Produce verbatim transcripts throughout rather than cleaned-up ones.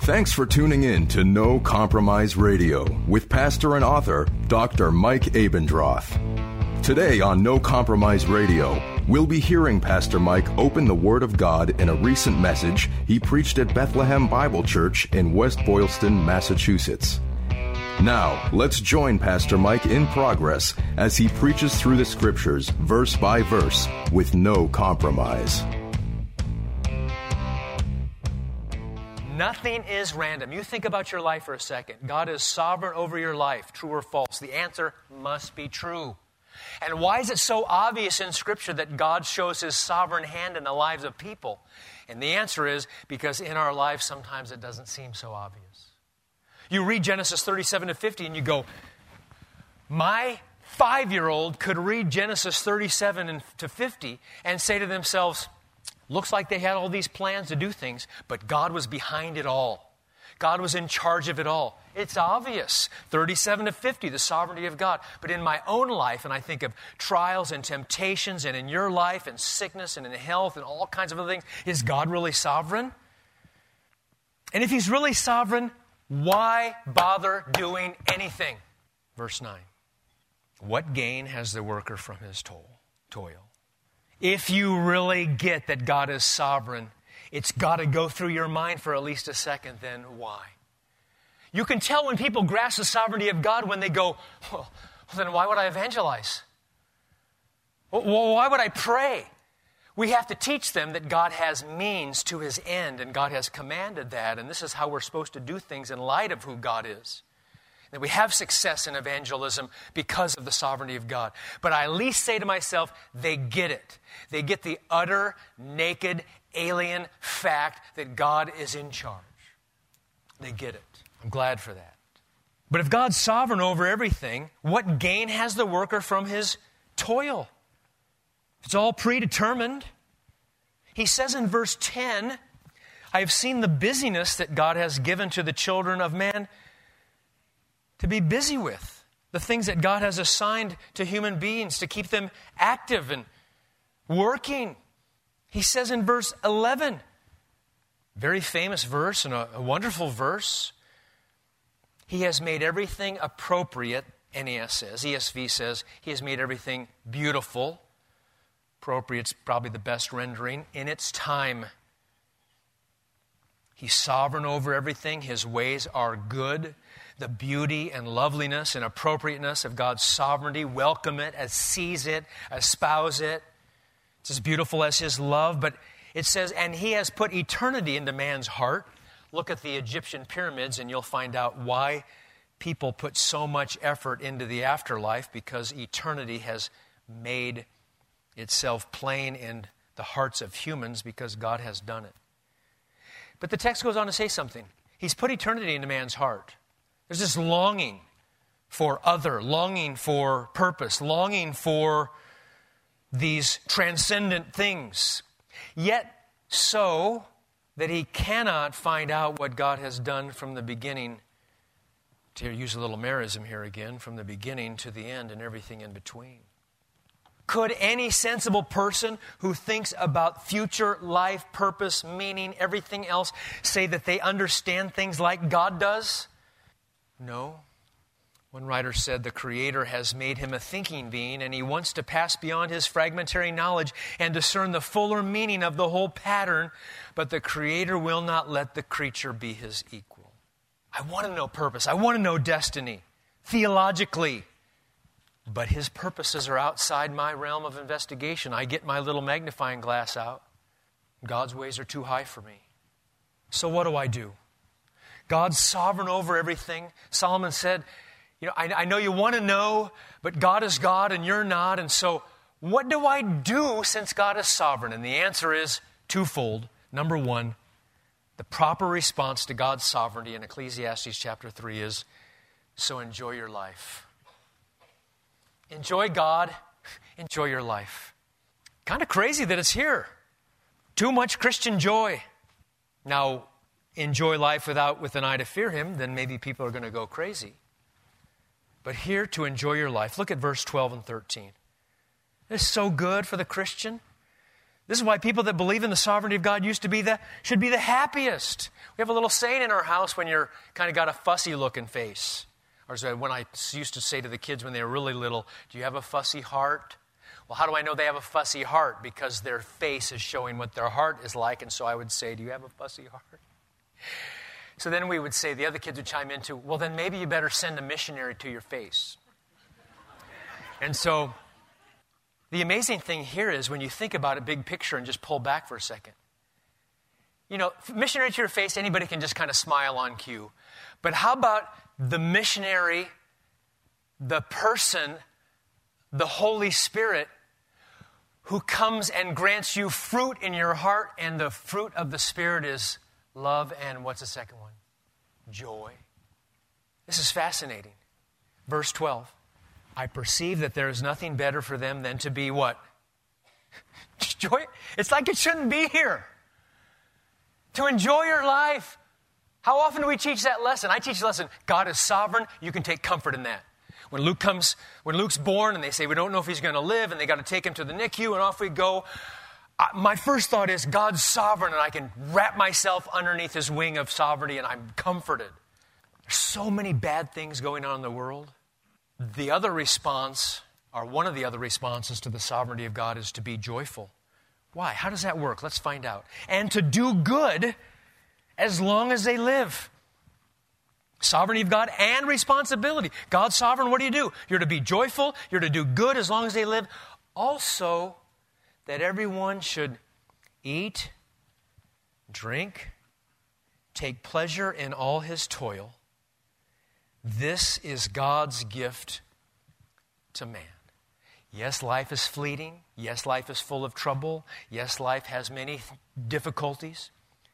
Thanks for tuning in to No Compromise Radio with pastor and author Doctor Mike Abendroth. Today on No Compromise Radio, we'll be hearing Pastor Mike open the Word of God in a recent message he preached at Bethlehem Bible Church in West Boylston, Massachusetts. Now, let's join Pastor Mike in progress as he preaches through the Scriptures, verse by verse, with no compromise. Nothing is random. You think about your life for a second. God is sovereign over your life, true or false? The answer must be true. And why is it so obvious in Scripture that God shows His sovereign hand in the lives of people? And the answer is because in our lives sometimes it doesn't seem so obvious. You read Genesis thirty-seven to fifty and you go, my five-year-old could read Genesis thirty-seven to fifty and say to themselves, looks like they had all these plans to do things, but God was behind it all. God was in charge of it all. It's obvious. thirty-seven to fifty, the sovereignty of God. But in my own life, and I think of trials and temptations, and in your life, and sickness, and in health, and all kinds of other things, is God really sovereign? And if He's really sovereign, why bother doing anything? Verse nine. What gain has the worker from his toil? toil? If you really get that God is sovereign, it's got to go through your mind for at least a second, then why? You can tell when people grasp the sovereignty of God when they go, well, then why would I evangelize? Well, why would I pray? We have to teach them that God has means to His end, and God has commanded that, and this is how we're supposed to do things in light of who God is. That we have success in evangelism because of the sovereignty of God. But I at least say to myself, they get it. They get the utter, naked, alien fact that God is in charge. They get it. I'm glad for that. But if God's sovereign over everything, what gain has the worker from his toil? It's all predetermined. He says in verse ten, I have seen the busyness that God has given to the children of man to be busy with, the things that God has assigned to human beings to keep them active and working. He says in verse eleven, very famous verse and a, a wonderful verse, He has made everything appropriate, N A S says. E S V says, He has made everything beautiful. Appropriate's probably the best rendering, in its time. He's sovereign over everything. His ways are good. The beauty and loveliness and appropriateness of God's sovereignty, welcome it, as seize it, espouse it. It's as beautiful as His love, but it says, and He has put eternity into man's heart. Look at the Egyptian pyramids and you'll find out why people put so much effort into the afterlife, because eternity has made itself plain in the hearts of humans because God has done it. But the text goes on to say something. He's put eternity into man's heart. There's this longing for other, longing for purpose, longing for these transcendent things. Yet so that he cannot find out what God has done from the beginning, to use a little merism here again, from the beginning to the end and everything in between. Could any sensible person who thinks about future life, purpose, meaning, everything else, say that they understand things like God does? No. One writer said the Creator has made him a thinking being, and he wants to pass beyond his fragmentary knowledge and discern the fuller meaning of the whole pattern, but the Creator will not let the creature be his equal. I want to know purpose. I want to know destiny, theologically. But His purposes are outside my realm of investigation. I get my little magnifying glass out. God's ways are too high for me. So what do I do? God's sovereign over everything. Solomon said, you know, I, I know you want to know, but God is God and you're not. And so what do I do since God is sovereign? And the answer is twofold. Number one, the proper response to God's sovereignty in Ecclesiastes chapter three is, so enjoy your life. Enjoy God, enjoy your life. Kind of crazy that it's here. Too much Christian joy. Now, enjoy life without with an eye to fear Him, then maybe people are going to go crazy. But here to enjoy your life, look at verse twelve and thirteen. It's so good for the Christian. This is why people that believe in the sovereignty of God used to be the, should be the happiest. We have a little saying in our house when you're kind of got a fussy looking face. Or so when I used to say to the kids when they were really little, do you have a fussy heart? Well, how do I know they have a fussy heart? Because their face is showing what their heart is like. And so I would say, do you have a fussy heart? So then we would say, the other kids would chime into, well, then maybe you better send a missionary to your face. And so the amazing thing here is when you think about it, big picture, and just pull back for a second. You know, missionary to your face, anybody can just kind of smile on cue. But how about the missionary, the person, the Holy Spirit, who comes and grants you fruit in your heart, and the fruit of the Spirit is love and what's the second one? Joy. This is fascinating. Verse twelve. I perceive that there is nothing better for them than to be what? Joy. It's like it shouldn't be here. To enjoy your life. How often do we teach that lesson? I teach the lesson, God is sovereign. You can take comfort in that. When Luke comes, when Luke's born and they say we don't know if he's going to live and they got to take him to the N I C U and off we go. Uh, my first thought is God's sovereign and I can wrap myself underneath his wing of sovereignty and I'm comforted. There's so many bad things going on in the world. The other response, or one of the other responses to the sovereignty of God is to be joyful. Why? How does that work? Let's find out. And to do good as long as they live. Sovereignty of God and responsibility. God's sovereign, what do you do? You're to be joyful. You're to do good as long as they live. Also, that everyone should eat, drink, take pleasure in all his toil. This is God's gift to man. Yes, life is fleeting. Yes, life is full of trouble. Yes, life has many difficulties.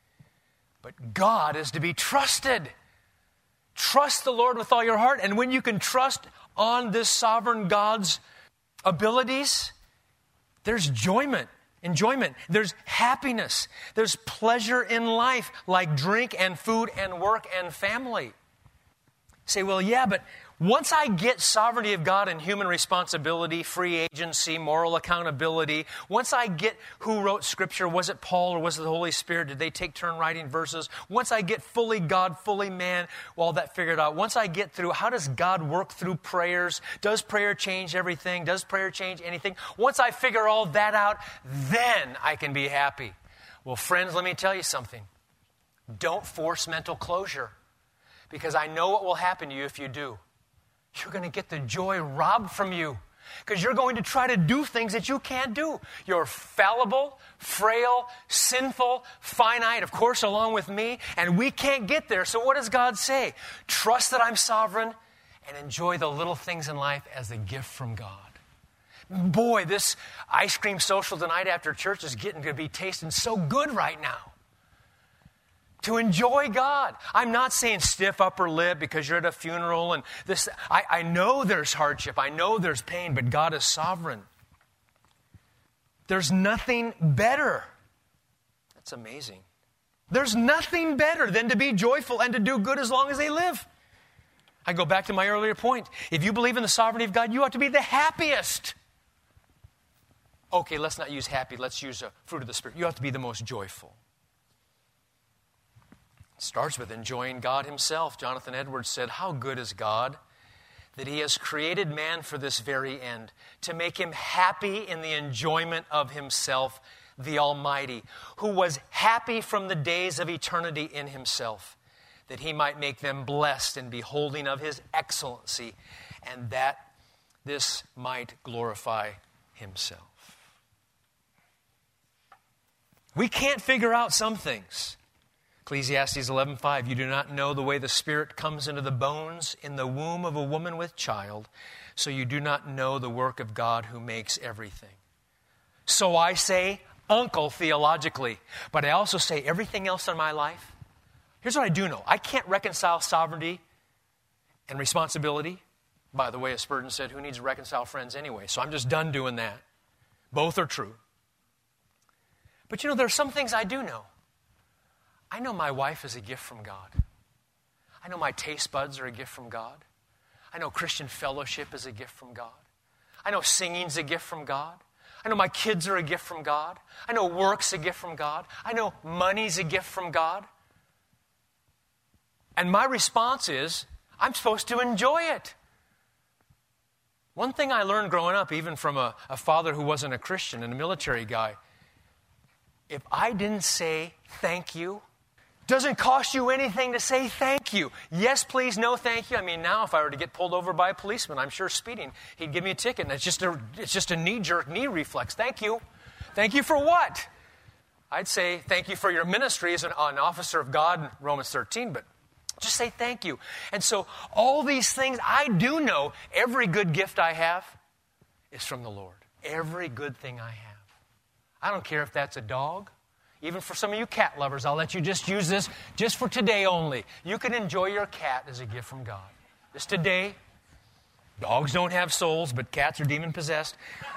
But God is to be trusted. Trust the Lord with all your heart. And when you can trust on this sovereign God's abilities, there's enjoyment. Enjoyment. There's happiness. There's pleasure in life, like drink and food and work and family. Say, well, yeah, but once I get sovereignty of God and human responsibility, free agency, moral accountability, once I get who wrote Scripture, was it Paul or was it the Holy Spirit? Did they take turn writing verses? Once I get fully God, fully man, all that figured out. Once I get through, how does God work through prayers? Does prayer change everything? Does prayer change anything? Once I figure all that out, then I can be happy. Well, friends, let me tell you something. Don't force mental closure. Because I know what will happen to you if you do. You're going to get the joy robbed from you. Because you're going to try to do things that you can't do. You're fallible, frail, sinful, finite, of course, along with me. And we can't get there. So what does God say? Trust that I'm sovereign and enjoy the little things in life as a gift from God. Boy, this ice cream social tonight after church is getting to be tasting so good right now. To enjoy God. I'm not saying stiff upper lip because you're at a funeral and this. I, I know there's hardship. I know there's pain, but God is sovereign. There's nothing better. That's amazing. There's nothing better than to be joyful and to do good as long as they live. I go back to my earlier point. If you believe in the sovereignty of God, you ought to be the happiest. Okay, let's not use happy. Let's use a fruit of the Spirit. You ought to be the most joyful. Starts with enjoying God himself. Jonathan Edwards said, how good is God that he has created man for this very end, to make him happy in the enjoyment of himself, the Almighty, who was happy from the days of eternity in himself, that he might make them blessed in beholding of his excellency, and that this might glorify himself. We can't figure out some things. Ecclesiastes eleven five, you do not know the way the Spirit comes into the bones in the womb of a woman with child, so you do not know the work of God who makes everything. So I say uncle theologically, but I also say everything else in my life. Here's what I do know. I can't reconcile sovereignty and responsibility. By the way, as Spurgeon said, who needs to reconcile friends anyway? So I'm just done doing that. Both are true. But you know, there are some things I do know. I know my wife is a gift from God. I know my taste buds are a gift from God. I know Christian fellowship is a gift from God. I know singing's a gift from God. I know my kids are a gift from God. I know work's a gift from God. I know money's a gift from God. And my response is, I'm supposed to enjoy it. One thing I learned growing up, even from a, a father who wasn't a Christian and a military guy, if I didn't say thank you, doesn't cost you anything to say thank you. Yes, please, no, thank you. I mean, now if I were to get pulled over by a policeman, I'm sure speeding, he'd give me a ticket. And it's just a, it's just a knee-jerk knee reflex. Thank you. Thank you for what? I'd say thank you for your ministry as an, an officer of God in Romans thirteen, but just say thank you. And so all these things, I do know every good gift I have is from the Lord. Every good thing I have. I don't care if that's a dog. Even for some of you cat lovers, I'll let you just use this just for today only. You can enjoy your cat as a gift from God. Just today. Dogs don't have souls, but cats are demon-possessed.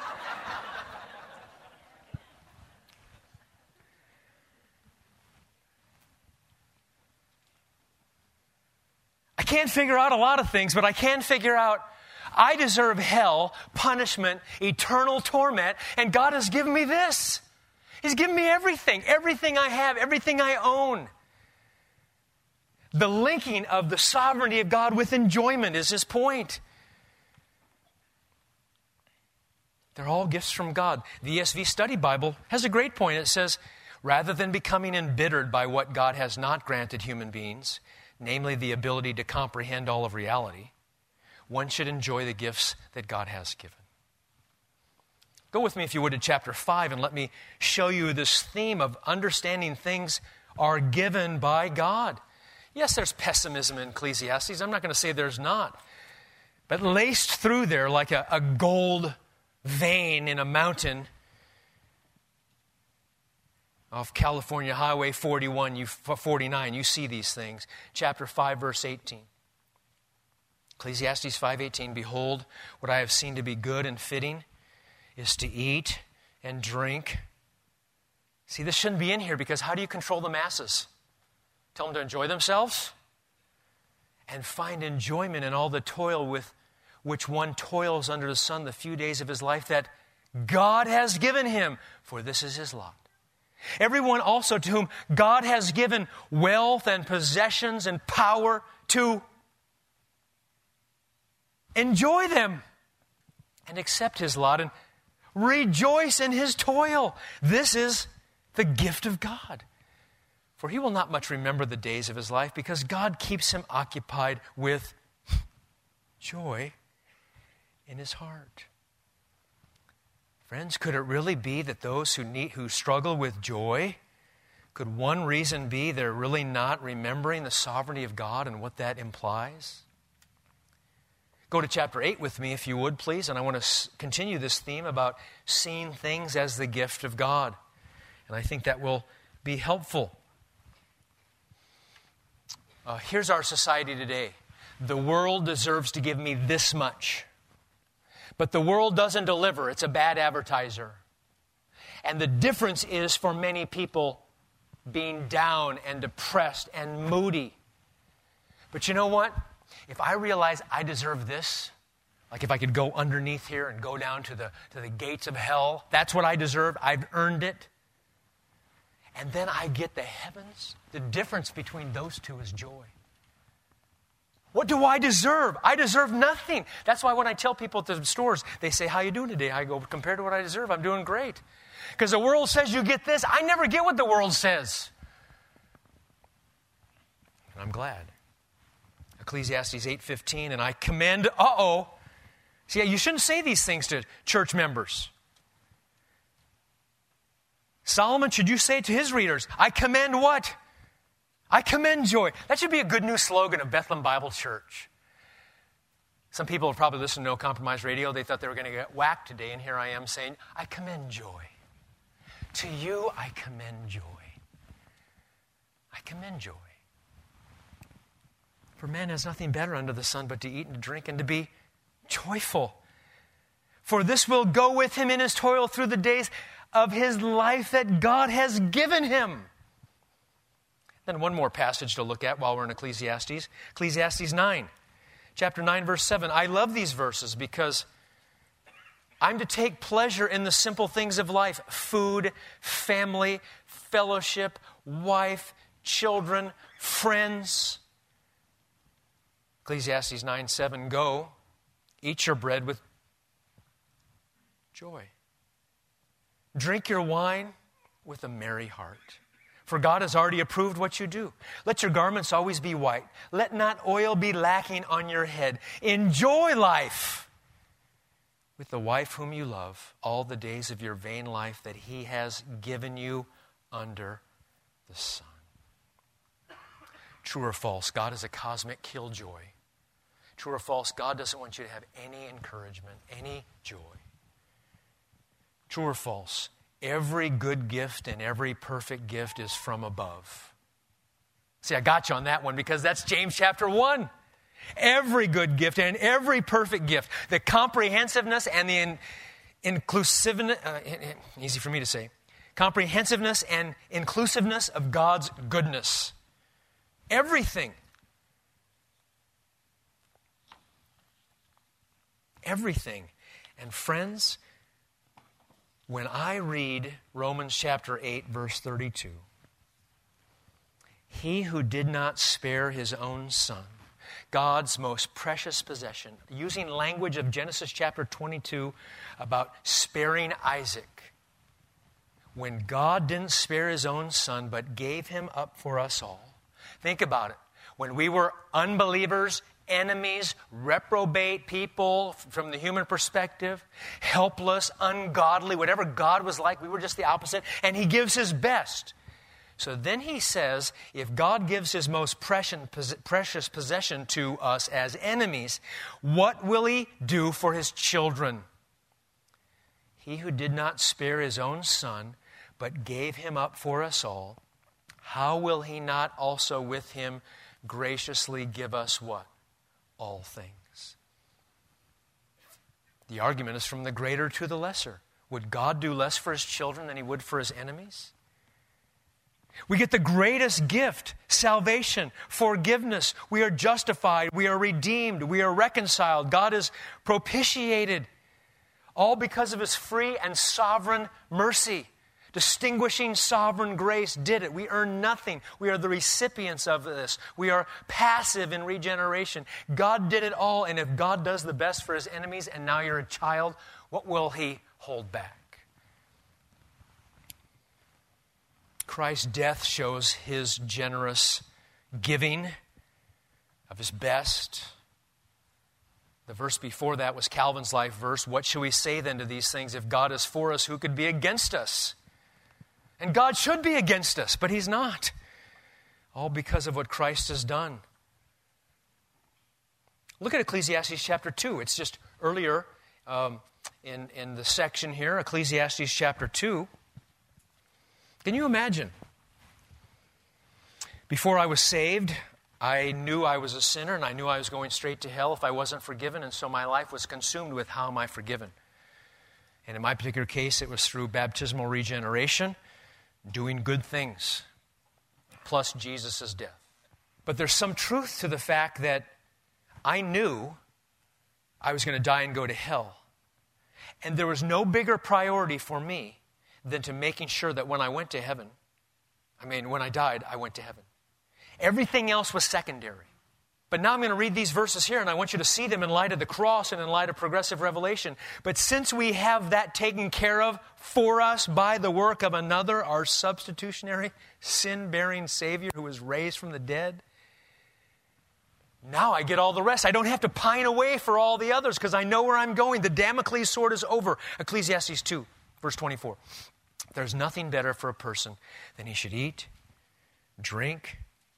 I can't figure out a lot of things, but I can figure out I deserve hell, punishment, eternal torment, and God has given me this. He's given me everything, everything I have, everything I own. The linking of the sovereignty of God with enjoyment is his point. They're all gifts from God. The E S V Study Bible has a great point. It says, rather than becoming embittered by what God has not granted human beings, namely the ability to comprehend all of reality, one should enjoy the gifts that God has given. Go with me, if you would, to chapter five, and let me show you this theme of understanding things are given by God. Yes, there's pessimism in Ecclesiastes. I'm not going to say there's not. But laced through there like a, a gold vein in a mountain off California Highway forty-one, you, forty-nine, you see these things. Chapter five, verse eighteen. Ecclesiastes five eighteen, behold, what I have seen to be good and fitting is to eat and drink. See, this shouldn't be in here, because how do you control the masses? Tell them to enjoy themselves? And find enjoyment in all the toil with which one toils under the sun the few days of his life that God has given him, for this is his lot. Everyone also to whom God has given wealth and possessions and power to enjoy them and accept his lot and rejoice in his toil. This is the gift of God. For he will not much remember the days of his life, because God keeps him occupied with joy in his heart. Friends, could it really be that those who need, who struggle with joy, could one reason be they're really not remembering the sovereignty of God and what that implies? Go to chapter eight with me, if you would, please, and I want to continue this theme about seeing things as the gift of God. And I think that will be helpful. Uh, here's our society today. The world deserves to give me this much. But the world doesn't deliver. It's a bad advertiser. And the difference is for many people being down and depressed and moody. But you know what? If I realize I deserve this, like if I could go underneath here and go down to the, to the gates of hell, that's what I deserve. I've earned it. And then I get the heavens. The difference between those two is joy. What do I deserve? I deserve nothing. That's why when I tell people at the stores, they say, how you doing today? I go, compared to what I deserve, I'm doing great. Because the world says you get this. I never get what the world says. And I'm glad. Ecclesiastes eight fifteen, and I commend, uh-oh. See, you shouldn't say these things to church members. Solomon, should you say to his readers, I commend what? I commend joy. That should be a good new slogan of Bethlehem Bible Church. Some people have probably listened to No Compromise Radio. They thought they were going to get whacked today, and here I am saying, I commend joy. To you, I commend joy. I commend joy. For man has nothing better under the sun but to eat and to drink and to be joyful. For this will go with him in his toil through the days of his life that God has given him. Then one more passage to look at while we're in Ecclesiastes. Ecclesiastes nine. Chapter nine, verse seven. I love these verses because I'm to take pleasure in the simple things of life: food, family, fellowship, wife, children, friends. Ecclesiastes nine seven, go, eat your bread with joy. Drink your wine with a merry heart. For God has already approved what you do. Let your garments always be white. Let not oil be lacking on your head. Enjoy life with the wife whom you love all the days of your vain life that He has given you under the sun. True or false, God is a cosmic killjoy. True or false, God doesn't want you to have any encouragement, any joy. True or false, every good gift and every perfect gift is from above. See, I got you on that one because that's James chapter one. Every good gift and every perfect gift, the comprehensiveness and the in, inclusiveness, uh, easy for me to say, comprehensiveness and inclusiveness of God's goodness. Everything. Everything. And friends, when I read Romans chapter eight, verse thirty-two, He who did not spare His own Son, God's most precious possession, using language of Genesis chapter twenty-two about sparing Isaac. When God didn't spare His own Son, but gave Him up for us all. Think about it. When we were unbelievers, enemies, reprobate people from the human perspective, helpless, ungodly, whatever God was like, we were just the opposite, and He gives His best. So then He says, if God gives His most precious possession to us as enemies, what will He do for His children? He who did not spare His own Son, but gave Him up for us all, how will He not also with Him graciously give us what? All things. The argument is from the greater to the lesser. Would God do less for His children than He would for His enemies? We get the greatest gift, salvation, forgiveness. We are justified. We are redeemed. We are reconciled. God is propitiated. All because of His free and sovereign mercy. Distinguishing sovereign grace did it. We earn nothing. We are the recipients of this. We are passive in regeneration. God did it all, and if God does the best for His enemies and now you're a child, what will He hold back? Christ's death shows His generous giving of His best. The verse before that was Calvin's life verse. What shall we say then to these things? If God is for us, who could be against us? And God should be against us, but He's not. All because of what Christ has done. Look at Ecclesiastes chapter two. It's just earlier um, in, in the section here, Ecclesiastes chapter two. Can you imagine? Before I was saved, I knew I was a sinner and I knew I was going straight to hell if I wasn't forgiven, and so my life was consumed with how am I forgiven? And in my particular case, it was through baptismal regeneration, doing good things, plus Jesus' death. But there's some truth to the fact that I knew I was going to die and go to hell. And there was no bigger priority for me than to making sure that when I went to heaven, I mean, when I died, I went to heaven. Everything else was secondary. But now I'm going to read these verses here, and I want you to see them in light of the cross and in light of progressive revelation. But since we have that taken care of for us by the work of another, our substitutionary, sin-bearing Savior who was raised from the dead, now I get all the rest. I don't have to pine away for all the others because I know where I'm going. The Damocles sword is over. Ecclesiastes two, verse twenty-four. There's nothing better for a person than he should eat, drink,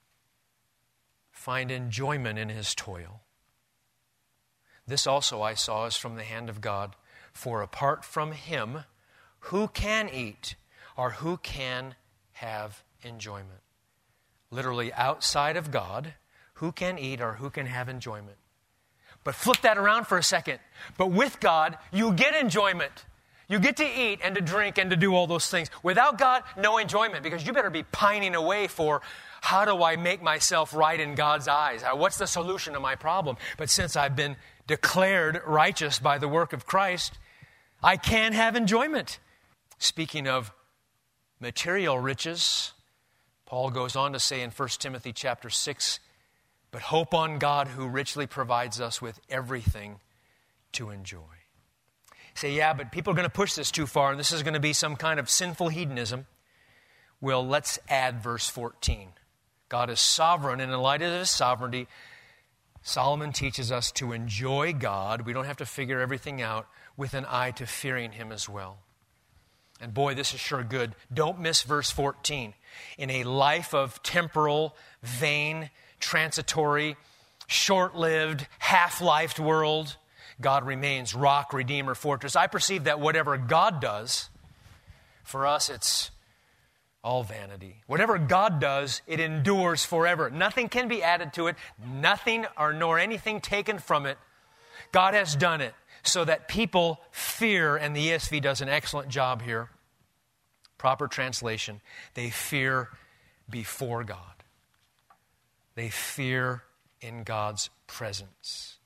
find enjoyment in his toil. This also I saw is from the hand of God. For apart from Him, who can eat or who can have enjoyment? Literally, outside of God, who can eat or who can have enjoyment? But flip that around for a second. But with God, you get enjoyment. You get to eat and to drink and to do all those things. Without God, no enjoyment, because you better be pining away for how do I make myself right in God's eyes? What's the solution to my problem? But since I've been declared righteous by the work of Christ, I can have enjoyment. Speaking of material riches, Paul goes on to say in First Timothy chapter six, but hope on God who richly provides us with everything to enjoy. Say, yeah, but people are going to push this too far, and this is going to be some kind of sinful hedonism. Well, let's add verse fourteen. God is sovereign, and in light of His sovereignty, Solomon teaches us to enjoy God. We don't have to figure everything out, with an eye to fearing Him as well. And boy, this is sure good. Don't miss verse fourteen. In a life of temporal, vain, transitory, short-lived, half-lifed world, God remains rock, redeemer, fortress. I perceive that whatever God does, for us it's all vanity. Whatever God does, it endures forever. Nothing can be added to it, nothing or nor anything taken from it. God has done it so that people fear, and the E S V does an excellent job here. Proper translation, they fear before God. They fear in God's presence.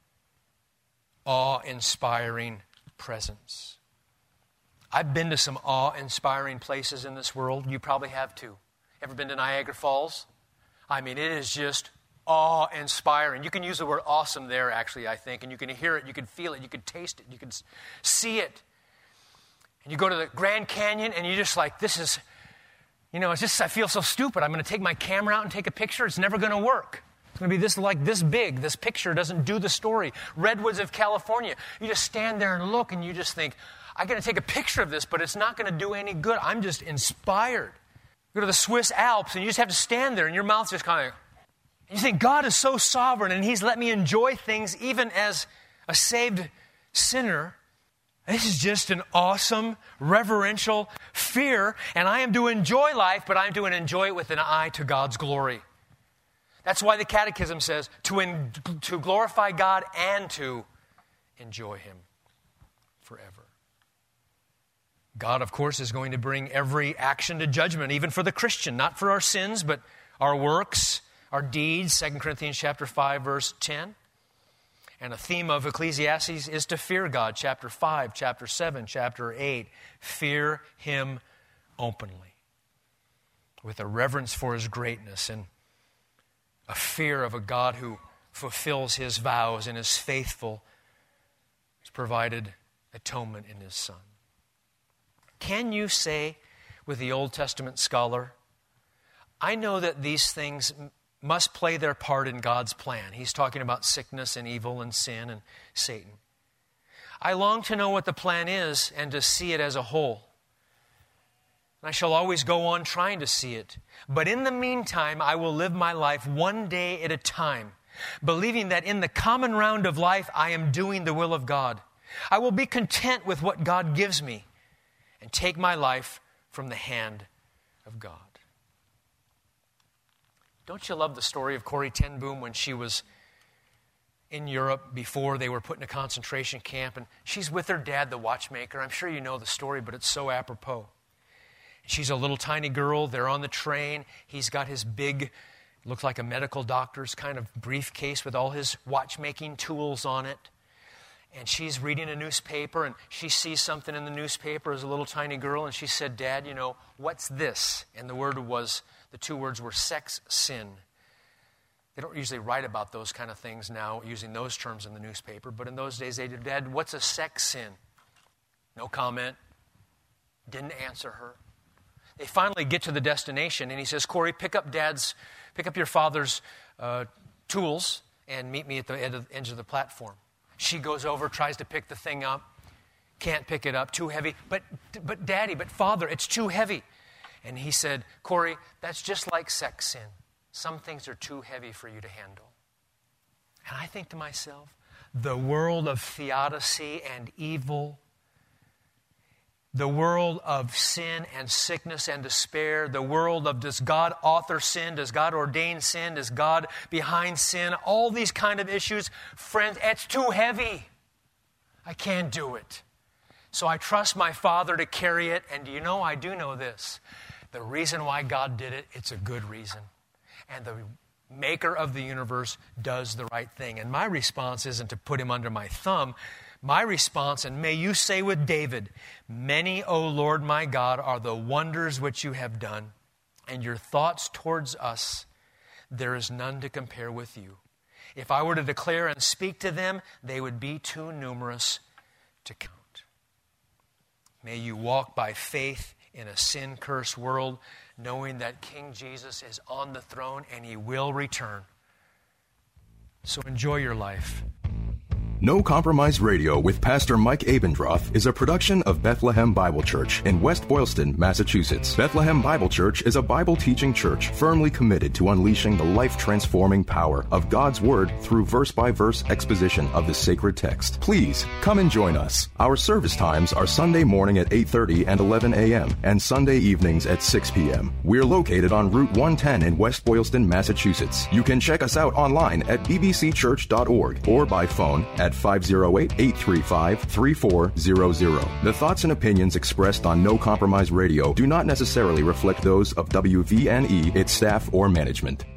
Awe-inspiring presence. I've been to some awe-inspiring places in this world. You probably have too. Ever been to Niagara Falls? I mean, it is just awe-inspiring. You can use the word awesome there, actually, I think, and you can hear it, you can feel it, you can taste it, you can see it. And you go to the Grand Canyon, and you're just like, this is, you know, it's just, I feel so stupid. I'm going to take my camera out and take a picture. It's never going to work. It's going to be this like this big. This picture doesn't do the story. Redwoods of California. You just stand there and look, and you just think, I'm going to take a picture of this, but it's not going to do any good. I'm just inspired. You go to the Swiss Alps, and you just have to stand there, and your mouth's just kind of, you think, God is so sovereign, and He's let me enjoy things even as a saved sinner. This is just an awesome, reverential fear, and I am to enjoy life, but I'm to enjoy it with an eye to God's glory. That's why the Catechism says to, in, to glorify God and to enjoy Him forever. God, of course, is going to bring every action to judgment, even for the Christian, not for our sins, but our works, our deeds, Second Corinthians chapter five, verse ten. And a theme of Ecclesiastes is to fear God, chapter five, chapter seven, chapter eight. Fear Him openly, with a reverence for His greatness and a fear of a God who fulfills His vows and is faithful, has provided atonement in His Son. Can you say with the Old Testament scholar, I know that these things must play their part in God's plan. He's talking about sickness and evil and sin and Satan. I long to know what the plan is and to see it as a whole. I shall always go on trying to see it. But in the meantime, I will live my life one day at a time, believing that in the common round of life, I am doing the will of God. I will be content with what God gives me and take my life from the hand of God. Don't you love the story of Corrie ten Boom when she was in Europe before they were put in a concentration camp, and she's with her dad, the watchmaker. I'm sure you know the story, but it's so apropos. She's a little tiny girl. They're on the train. He's got his big, looks like a medical doctor's kind of briefcase with all his watchmaking tools on it. And she's reading a newspaper, and she sees something in the newspaper as a little tiny girl, and she said, Dad, you know, what's this? And the word was, the two words were sex sin. They don't usually write about those kind of things now, using those terms in the newspaper, but in those days they did. Dad, what's a sex sin? No comment. Didn't answer her. They finally get to the destination, and he says, Corrie, pick up Dad's, pick up your father's uh, tools and meet me at the end of, edge of the platform. She goes over, tries to pick the thing up, can't pick it up, too heavy. But, but Daddy, but Father, it's too heavy. And he said, Corrie, that's just like sex sin. Some things are too heavy for you to handle. And I think to myself, the world of theodicy and evil, the world of sin and sickness and despair, the world of does God author sin, does God ordain sin, is God behind sin, all these kind of issues, friends, it's too heavy. I can't do it. So I trust my Father to carry it, and do you know, I do know this. The reason why God did it, it's a good reason. And the Maker of the universe does the right thing. And my response isn't to put Him under my thumb, My response, and may you say with David, many, O Lord my God, are the wonders which you have done, and your thoughts towards us, there is none to compare with you. If I were to declare and speak to them, they would be too numerous to count. May you walk by faith in a sin-cursed world, knowing that King Jesus is on the throne and he will return. So enjoy your life. No Compromise Radio with Pastor Mike Abendroth is a production of Bethlehem Bible Church in West Boylston, Massachusetts. Bethlehem Bible Church is a Bible-teaching church firmly committed to unleashing the life-transforming power of God's Word through verse-by-verse exposition of the sacred text. Please, come and join us. Our service times are Sunday morning at eight thirty and eleven a.m. and Sunday evenings at six p.m. We're located on Route one ten in West Boylston, Massachusetts. You can check us out online at b b c church dot org or by phone at five oh eight, eight three five, three four zero zero. The thoughts and opinions expressed on No Compromise Radio do not necessarily reflect those of W V N E, its staff, or management.